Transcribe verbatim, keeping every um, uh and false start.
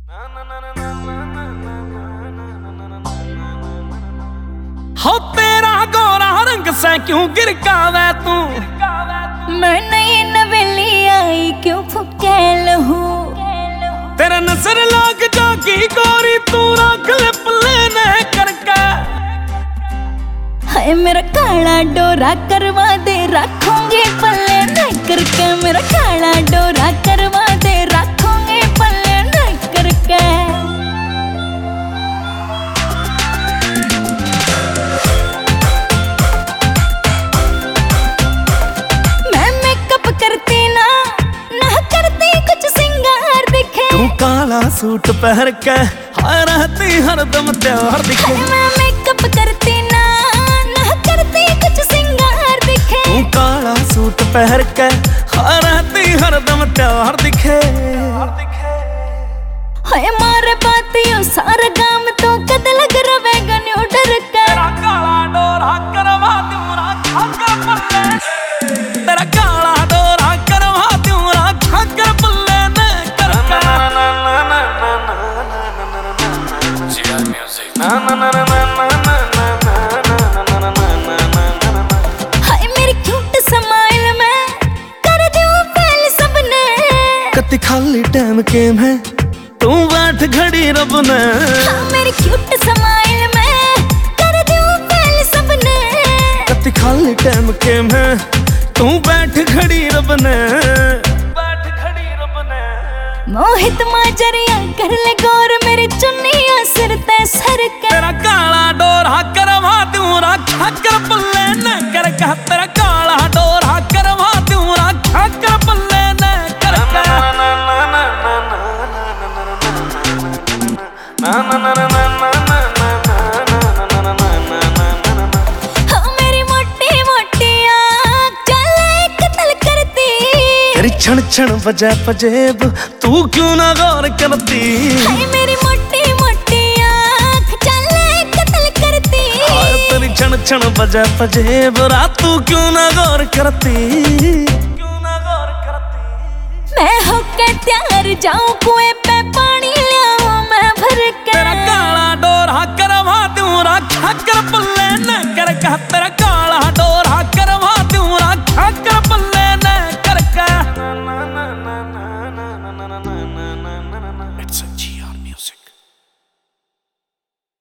हो तेरा गोरा रंग से क्यों गिरकावे तू, मैं नई नवेली आई क्यों फुकेल हूँ। तेरा नजर लाग जागी गोरी तू रख ले पल्ले करके। हाय मेरा काला डोरा करवा दे रखूंगी पल्ले न करके। मेरा काला डोरा करवा दे रखूंगी पल्ले न करके। मैं मेकअप करती ना ना करती कुछ सिंगार दिखे। तू काला सूट पहन के हाय रहती हरदम त्योहार दिखे। मैं मेकअप करती ना ना करती कुछ सिंगार दिखे। तू काला सूट पहन के हाय रहती हरदम त्योहार दिखे। हाय मारे बातियों सारा काम तो कद लग रवेगा न्यू डर के। तेरा काला डोरा करवा दूं राखा कर पल्ले। तेरा काला डोरा करवा दूं राखा कर पल्ले ने करके। हाय मेरी क्यूट स्माइल में कर दूं फेल सबने। कति खाली टाइम के मैं तू बैठ घड़ी रब ने। हाँ मेरी क्यूट स्माइल में कर दूं फेल सबने। कति खाली टाइम के मैं तू बैठ घड़ी रब ने। बैठ घड़ी रब ने। मोहित माजरिया कर ले गौर मेरी चुन्नियां सिर ते सर के। तेरा काला डोरा करवा दूं राखा कर पल्ले न करके। तेरा काला डोरा करवा दूं राखा कर पल्ले न करके। हाँ मेरी मोटी मोटी आँख चले कत्ल करती। तेरी छण छण बजे पजेब तू क्यों ना गौर करती। हाय मेरी मोटी मोटी आँख चले कत्ल करती। हाय तेरी छण छण बजे पजेब रात तू क्यों ना गौर करती। क्यों ना गौर करती। मैं होके तैयार जाऊं कुएं पे पानी लियाऊं मैं भर के। तेरा काला डोरा करवा दूं राखा कर पल्ले न करके।